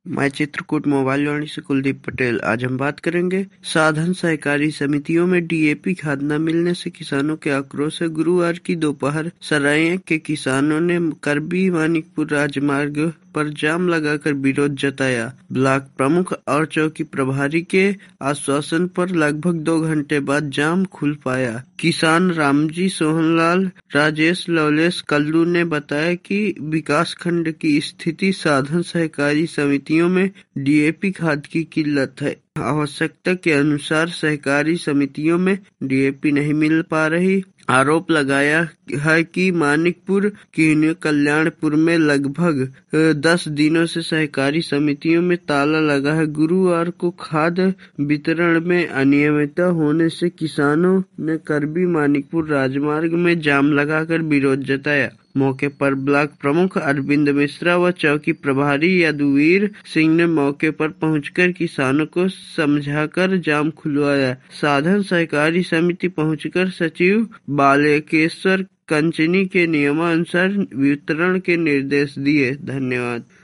मैं चित्रकूट मोबाइल वाणी से कुलदीप पटेल। आज हम बात करेंगे साधन सहकारी समितियों में डीएपी खाद न मिलने से किसानों के आक्रोश है। गुरुवार की दोपहर सराय के किसानों ने करबी मानिकपुर राजमार्ग पर जाम लगाकर विरोध जताया। ब्लॉक प्रमुख और चौकी प्रभारी के आश्वासन पर लगभग 2 घंटे बाद जाम खुल पाया। किसान रामजी सोहनलाल राजेश लवलेश कल्लू ने बताया कि विकास खंड की स्थिति साधन सहकारी समितियों में डीएपी खाद की किल्लत है। आवश्यकता के अनुसार सहकारी समितियों में डीएपी नहीं मिल पा रही। आरोप लगाया है कि मानिकपुर की कल्याणपुर में लगभग 10 दिनों से सहकारी समितियों में ताला लगा है। गुरुवार को खाद वितरण में अनियमितता होने से किसानों ने करबी मानिकपुर राजमार्ग में जाम लगाकर विरोध जताया। मौके पर ब्लॉक प्रमुख अरविंद मिश्रा व चौकी प्रभारी यदुवीर सिंह ने मौके पर पहुंचकर किसानों को समझाकर जाम खुलवाया। साधन सहकारी समिति पहुंचकर सचिव बालेकेश्वर कंचनी के नियमानुसार वितरण के निर्देश दिए। धन्यवाद।